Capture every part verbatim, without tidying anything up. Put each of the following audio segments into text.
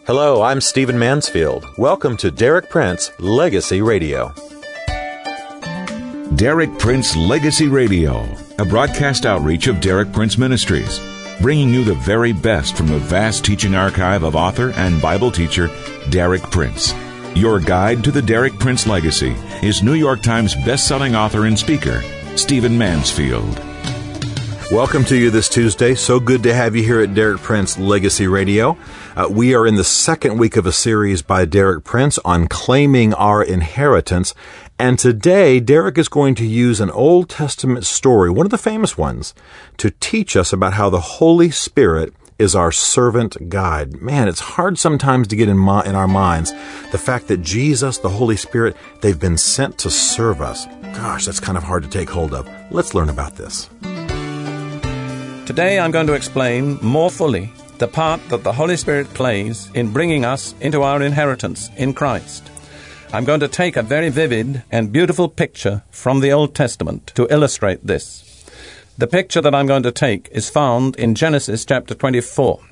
Hello, I'm Stephen Mansfield. Welcome to Derek Prince Legacy Radio. Derek Prince Legacy Radio, a broadcast outreach of Derek Prince Ministries, bringing you the very best from the vast teaching archive of author and Bible teacher Derek Prince. Your guide to the Derek Prince legacy is New York Times best-selling author and speaker, Stephen Mansfield. Welcome to you this Tuesday. So good to have you here at Derek Prince Legacy Radio. Uh, we are in the second week of a series by Derek Prince on claiming our inheritance. And today, Derek is going to use an Old Testament story, one of the famous ones, to teach us about how the Holy Spirit is our servant guide. Man, it's hard sometimes to get in, my, in our minds the fact that Jesus, the Holy Spirit, they've been sent to serve us. Gosh, that's kind of hard to take hold of. Let's learn about this. Today I'm going to explain more fully the part that the Holy Spirit plays in bringing us into our inheritance in Christ. I'm going to take a very vivid and beautiful picture from the Old Testament to illustrate this. The picture that I'm going to take is found in Genesis chapter twenty-four.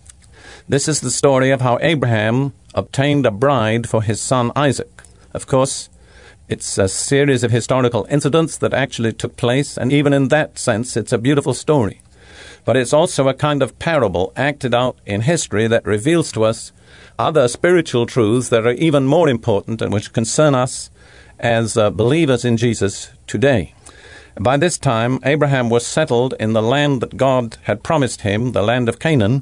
This is the story of how Abraham obtained a bride for his son Isaac. Of course, it's a series of historical incidents that actually took place, and even in that sense, it's a beautiful story. But it's also a kind of parable acted out in history that reveals to us other spiritual truths that are even more important and which concern us as uh, believers in Jesus today. By this time, Abraham was settled in the land that God had promised him, the land of Canaan,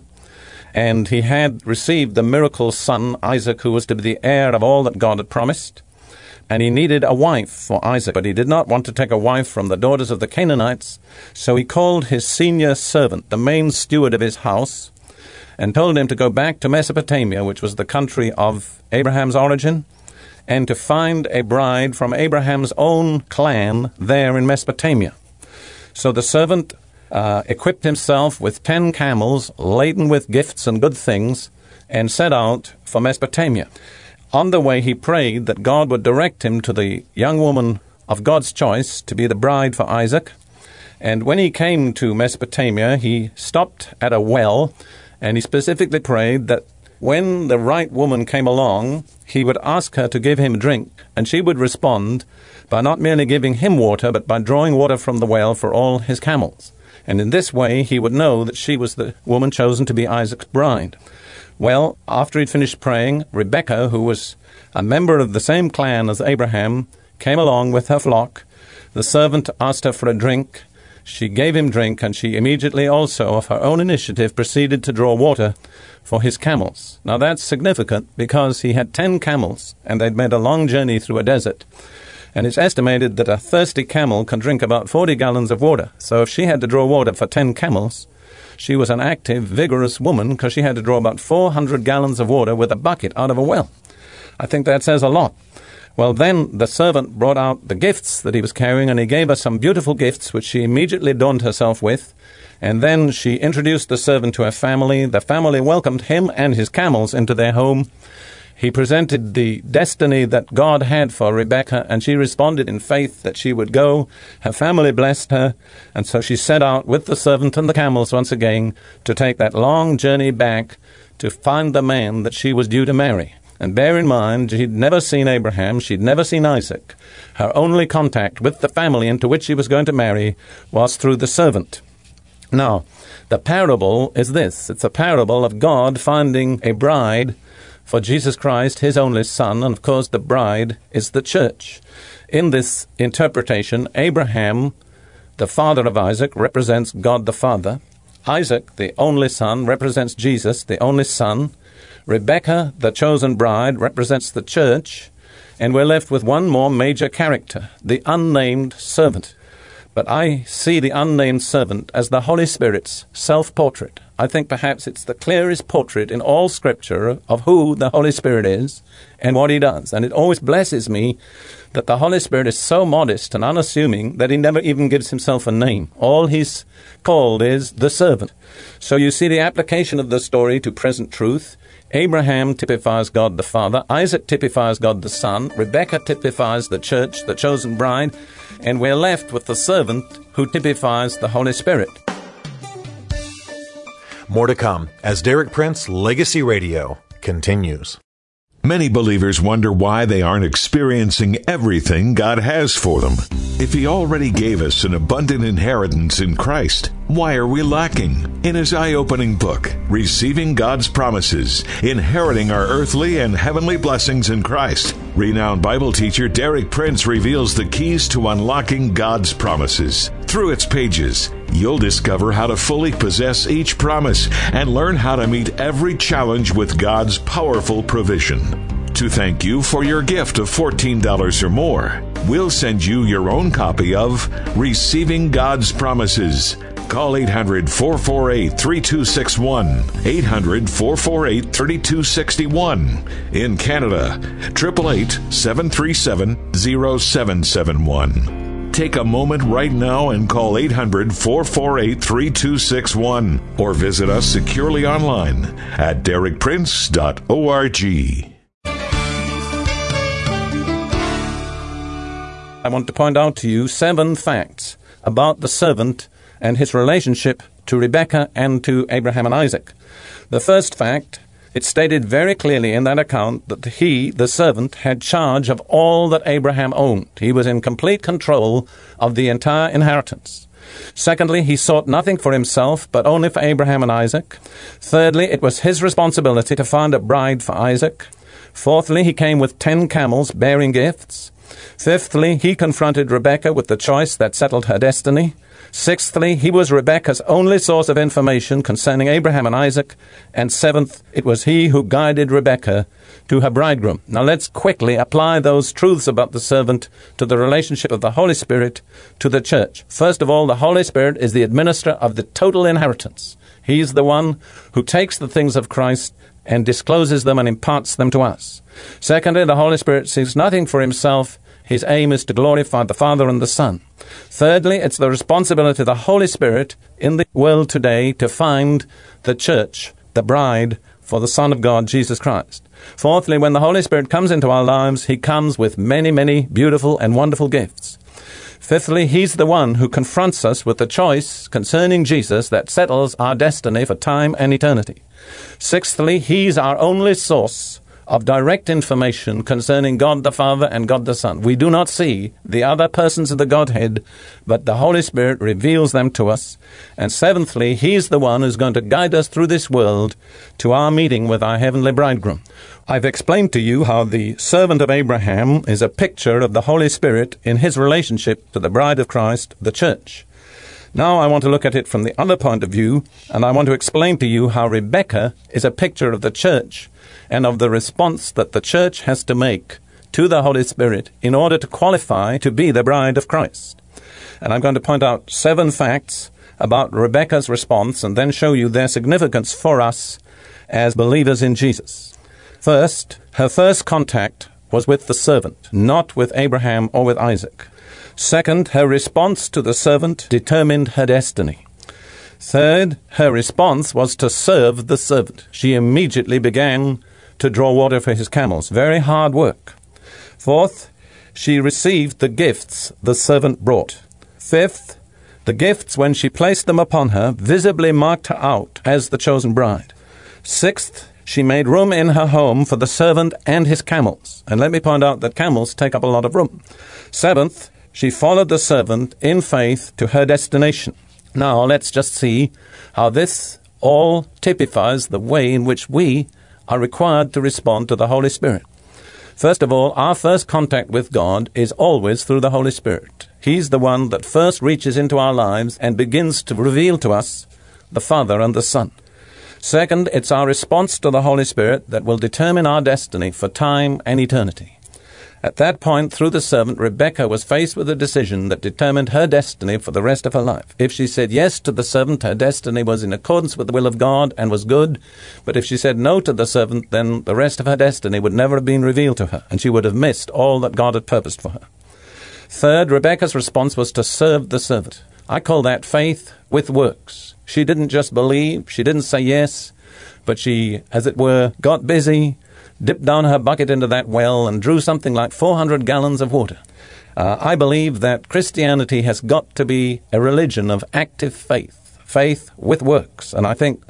and he had received the miracle son, Isaac, who was to be the heir of all that God had promised. And he needed a wife for Isaac, but he did not want to take a wife from the daughters of the Canaanites, so he called his senior servant, the main steward of his house, and told him to go back to Mesopotamia, which was the country of Abraham's origin, and to find a bride from Abraham's own clan there in Mesopotamia. So the servant uh, equipped himself with ten camels laden with gifts and good things, and set out for Mesopotamia. On the way, he prayed that God would direct him to the young woman of God's choice to be the bride for Isaac. And when he came to Mesopotamia, he stopped at a well, and he specifically prayed that when the right woman came along, he would ask her to give him drink, and she would respond by not merely giving him water, but by drawing water from the well for all his camels. And in this way, he would know that she was the woman chosen to be Isaac's bride. Well, after he'd finished praying, Rebekah, who was a member of the same clan as Abraham, came along with her flock. The servant asked her for a drink. She gave him drink, and she immediately also, of her own initiative, proceeded to draw water for his camels. Now that's significant because he had ten camels, and they'd made a long journey through a desert. And it's estimated that a thirsty camel can drink about forty gallons of water. So if she had to draw water for ten camels, she was an active, vigorous woman because she had to draw about four hundred gallons of water with a bucket out of a well. I think that says a lot. Well, then the servant brought out the gifts that he was carrying, and he gave her some beautiful gifts, which she immediately adorned herself with. And then she introduced the servant to her family. The family welcomed him and his camels into their home. He presented the destiny that God had for Rebekah, and she responded in faith that she would go. Her family blessed her, and so she set out with the servant and the camels once again to take that long journey back to find the man that she was due to marry. And bear in mind, she'd never seen Abraham, she'd never seen Isaac. Her only contact with the family into which she was going to marry was through the servant. Now, the parable is this. It's a parable of God finding a bride for Jesus Christ, his only son, and of course the bride is the church. In this interpretation, Abraham, the father of Isaac, represents God the Father. Isaac, the only son, represents Jesus, the only son. Rebekah, the chosen bride, represents the church. And we're left with one more major character, the unnamed servant. But I see the unnamed servant as the Holy Spirit's self-portrait. I think perhaps it's the clearest portrait in all Scripture of who the Holy Spirit is and what he does. And it always blesses me that the Holy Spirit is so modest and unassuming that he never even gives himself a name. All he's called is the servant. So you see the application of the story to present truth. Abraham typifies God the Father. Isaac typifies God the Son. Rebekah typifies the church, the chosen bride. And we're left with the servant who typifies the Holy Spirit. More to come as Derek Prince Legacy Radio continues. Many believers wonder why they aren't experiencing everything God has for them. If He already gave us an abundant inheritance in Christ, why are we lacking? In his eye-opening book, Receiving God's Promises, Inheriting Our Earthly and Heavenly Blessings in Christ, renowned Bible teacher Derek Prince reveals the keys to unlocking God's promises. Through its pages, you'll discover how to fully possess each promise and learn how to meet every challenge with God's powerful provision. To thank you for your gift of fourteen dollars or more, we'll send you your own copy of Receiving God's Promises. Call eight hundred, four four eight, three two six one, eight hundred, four four eight, three two six one. In Canada, eight eight eight, seven three seven, zero seven seven one. Take a moment right now and call eight hundred, four four eight, three two six one or visit us securely online at derek prince dot org. I want to point out to you seven facts about the servant and his relationship to Rebekah and to Abraham and Isaac. The first fact, it's stated very clearly in that account that he, the servant, had charge of all that Abraham owned. He was in complete control of the entire inheritance. Secondly, he sought nothing for himself, but only for Abraham and Isaac. Thirdly, it was his responsibility to find a bride for Isaac. Fourthly, he came with ten camels bearing gifts. Fifthly, he confronted Rebekah with the choice that settled her destiny. Sixthly, he was Rebekah's only source of information concerning Abraham and Isaac. And seventh, it was he who guided Rebekah to her bridegroom. Now let's quickly apply those truths about the servant to the relationship of the Holy Spirit to the church. First of all, the Holy Spirit is the administrator of the total inheritance. He's the one who takes the things of Christ and discloses them and imparts them to us. Secondly, the Holy Spirit seeks nothing for himself. His aim is to glorify the Father and the Son. Thirdly, it's the responsibility of the Holy Spirit in the world today to find the church, the bride, for the Son of God, Jesus Christ. Fourthly, when the Holy Spirit comes into our lives, he comes with many, many beautiful and wonderful gifts. Fifthly, he's the one who confronts us with the choice concerning Jesus that settles our destiny for time and eternity. Sixthly, he's our only source of direct information concerning God the Father and God the Son. We do not see the other persons of the Godhead, but the Holy Spirit reveals them to us. And seventhly, he's the one who's going to guide us through this world to our meeting with our heavenly bridegroom. I've explained to you how the servant of Abraham is a picture of the Holy Spirit in his relationship to the bride of Christ, the church. Now I want to look at it from the other point of view, and I want to explain to you how Rebekah is a picture of the church and of the response that the church has to make to the Holy Spirit in order to qualify to be the bride of Christ. And I'm going to point out seven facts about Rebekah's response and then show you their significance for us as believers in Jesus. First, her first contact was with the servant, not with Abraham or with Isaac. Second, her response to the servant determined her destiny. Third, her response was to serve the servant. She immediately began to draw water for his camels. Very hard work. Fourth, she received the gifts the servant brought. Fifth, the gifts, when she placed them upon her, visibly marked her out as the chosen bride. Sixth, she made room in her home for the servant and his camels. And let me point out that camels take up a lot of room. Seventh, she followed the servant in faith to her destination. Now, let's just see how this all typifies the way in which we are required to respond to the Holy Spirit. First of all, our first contact with God is always through the Holy Spirit. He's the one that first reaches into our lives and begins to reveal to us the Father and the Son. Second, it's our response to the Holy Spirit that will determine our destiny for time and eternity. At that point, through the servant, Rebekah was faced with a decision that determined her destiny for the rest of her life. If she said yes to the servant, her destiny was in accordance with the will of God and was good. But if she said no to the servant, then the rest of her destiny would never have been revealed to her, and she would have missed all that God had purposed for her. Third, Rebekah's response was to serve the servant. I call that faith with works. She didn't just believe, she didn't say yes, but she, as it were, got busy, dipped down her bucket into that well and drew something like four hundred gallons of water. Uh, I believe that Christianity has got to be a religion of active faith, faith with works. And I think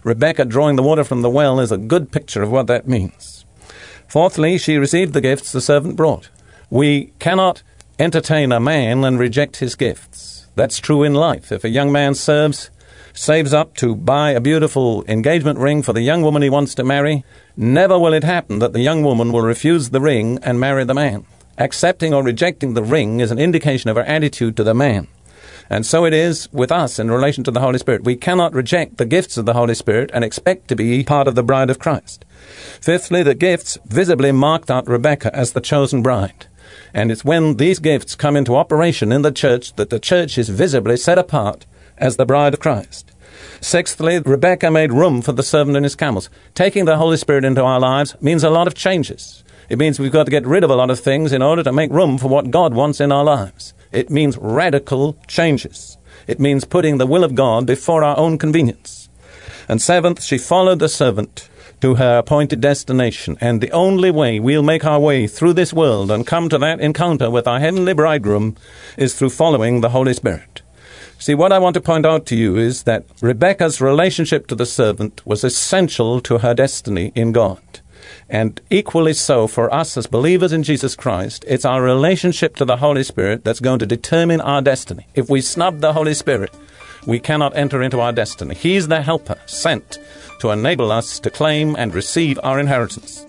Rebecca drawing the water from the well is a good picture of what that means. Fourthly, she received the gifts the servant brought. We cannot entertain a man and reject his gifts. That's true in life. If a young man serves, saves up to buy a beautiful engagement ring for the young woman he wants to marry, never will it happen that the young woman will refuse the ring and marry the man. Accepting or rejecting the ring is an indication of her attitude to the man. And so it is with us in relation to the Holy Spirit. We cannot reject the gifts of the Holy Spirit and expect to be part of the bride of Christ. Fifthly, the gifts visibly marked out Rebecca as the chosen bride. And it's when these gifts come into operation in the church that the church is visibly set apart as the bride of Christ. Sixthly, Rebecca made room for the servant and his camels. Taking the Holy Spirit into our lives means a lot of changes. It means we've got to get rid of a lot of things in order to make room for what God wants in our lives. It means radical changes. It means putting the will of God before our own convenience. And seventh, she followed the servant to her appointed destination. And the only way we'll make our way through this world and come to that encounter with our heavenly bridegroom is through following the Holy Spirit. See, what I want to point out to you is that Rebecca's relationship to the servant was essential to her destiny in God. And equally so for us as believers in Jesus Christ, it's our relationship to the Holy Spirit that's going to determine our destiny. If we snub the Holy Spirit, we cannot enter into our destiny. He's the helper sent to enable us to claim and receive our inheritance.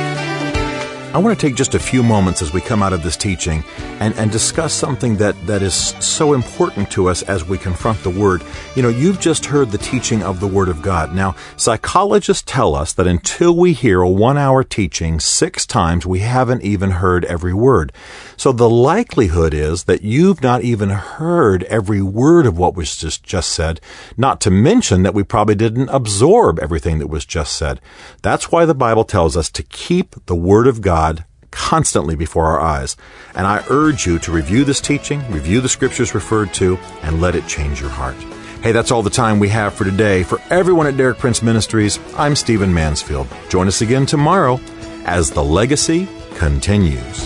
I want to take just a few moments as we come out of this teaching and, and discuss something that, that is so important to us as we confront the Word. You know, you've just heard the teaching of the Word of God. Now, psychologists tell us that until we hear a one-hour teaching six times, we haven't even heard every word. So the likelihood is that you've not even heard every word of what was just, just said, not to mention that we probably didn't absorb everything that was just said. That's why the Bible tells us to keep the Word of God constantly before our eyes. And I urge you to review this teaching, review the scriptures referred to, and let it change your heart. Hey, that's all the time we have for today. For everyone at Derek Prince Ministries, I'm Stephen Mansfield. Join us again tomorrow as the legacy continues.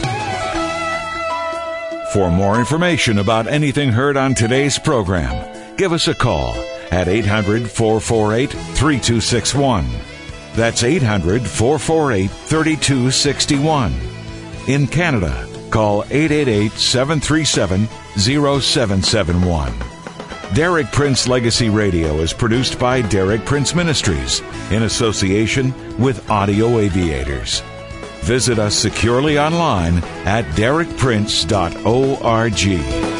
For more information about anything heard on today's program, give us a call at eight hundred, four four eight, three two six one. That's eight hundred, four four eight, three two six one. In Canada, call eight eight eight, seven three seven, zero seven seven one. Derek Prince Legacy Radio is produced by Derek Prince Ministries in association with Audio Aviators. Visit us securely online at derek prince dot org.